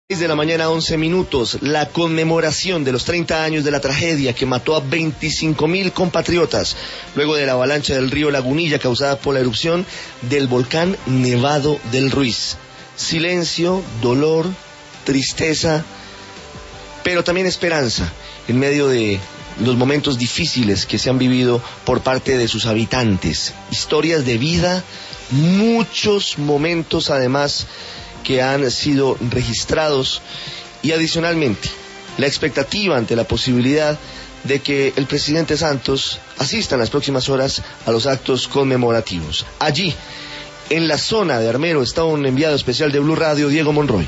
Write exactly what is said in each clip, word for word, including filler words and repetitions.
seis de la mañana, once minutos, la conmemoración de los treinta años de la tragedia que mató a veinticinco mil compatriotas luego de la avalancha del río Lagunilla causada por la erupción del volcán Nevado del Ruiz. Silencio, dolor, tristeza, pero también esperanza en medio de los momentos difíciles que se han vivido por parte de sus habitantes. Historias de vida, muchos momentos además que han sido registrados y adicionalmente la expectativa ante la posibilidad de que el presidente Santos asista en las próximas horas a los actos conmemorativos. Allí, en la zona de Armero, está un enviado especial de Blue Radio, Diego Monroy.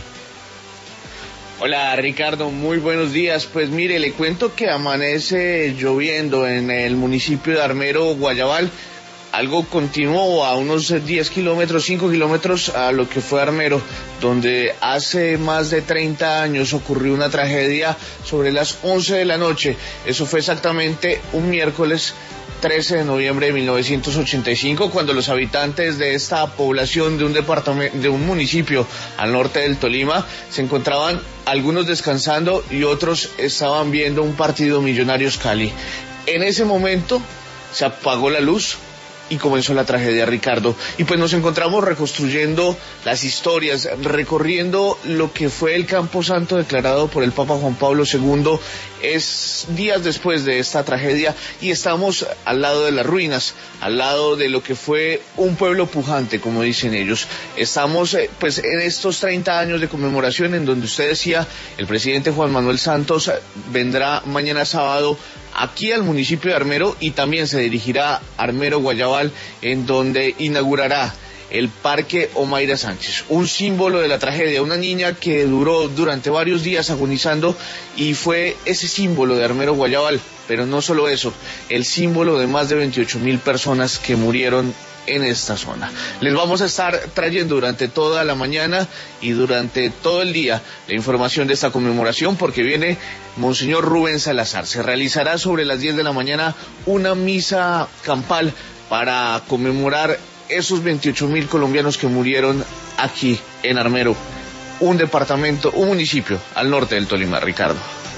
Hola Ricardo, muy buenos días. Pues mire, le cuento que amanece lloviendo en el municipio de Armero, Guayabal. Algo continuó a unos diez kilómetros, cinco kilómetros a lo que fue Armero, donde hace más de treinta años ocurrió una tragedia sobre las once de la noche. Eso fue exactamente un miércoles trece de noviembre de mil novecientos ochenta y cinco, cuando los habitantes de esta población de un departamento, de un municipio al norte del Tolima, se encontraban algunos descansando y otros estaban viendo un partido Millonarios Cali. En ese momento se apagó la luz y comenzó la tragedia, Ricardo. Y pues nos encontramos reconstruyendo las historias, recorriendo lo que fue el Camposanto declarado por el Papa Juan Pablo segundo, es días después de esta tragedia, y estamos al lado de las ruinas, al lado de lo que fue un pueblo pujante, como dicen ellos. Estamos eh, pues en estos treinta años de conmemoración, en donde usted decía, el presidente Juan Manuel Santos vendrá mañana sábado aquí al municipio de Armero y también se dirigirá a Armero, Guayabal, en donde inaugurará el Parque Omaira Sánchez, un símbolo de la tragedia, una niña que duró durante varios días agonizando y fue ese símbolo de Armero, Guayabal, pero no solo eso, el símbolo de más de veintiocho mil personas que murieron en esta zona. Les vamos a estar trayendo durante toda la mañana y durante todo el día la información de esta conmemoración, porque viene Monseñor Rubén Salazar. Se realizará sobre las diez de la mañana una misa campal para conmemorar esos veintiocho mil colombianos que murieron aquí en Armero, un departamento, un municipio al norte del Tolima, Ricardo.